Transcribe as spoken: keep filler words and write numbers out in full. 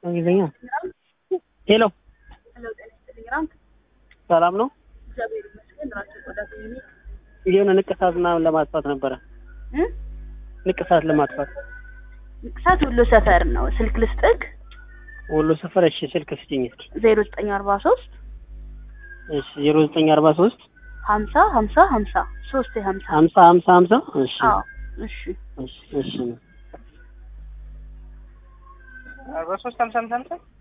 እንግሊዝኛ ሄሎ ሄሎ ጤና ይስጥልኝ ራንክ ሰላም ነው እግዚአብሔር ይመስገን ራሱ ቆዳ ክሊኒክ የሆነ ንቅሳት ምናምን ለማጥፋት ነበረ እ ንቅሳት ለማጥፋት ንቅሳት ሁሉ ሰፈር ነው ስልክ ልስጥክ ሁሉ ሰፈር እሺ ስልክ ስጪኝ እስኪ ዜሮ ዘጠኝ አርባ ሶስት እሺ ዜሮ ዘጠኝ አርባ ሶስት ሀምሳ ሀምሳ ሀምሳ ሶስት ሀምሳ ሀምሳ ሀምሳ ሀምሳ እሺ አዎ እሺ እሺ እሺ አርባ ሶስት ሀምሳ ሀምሳ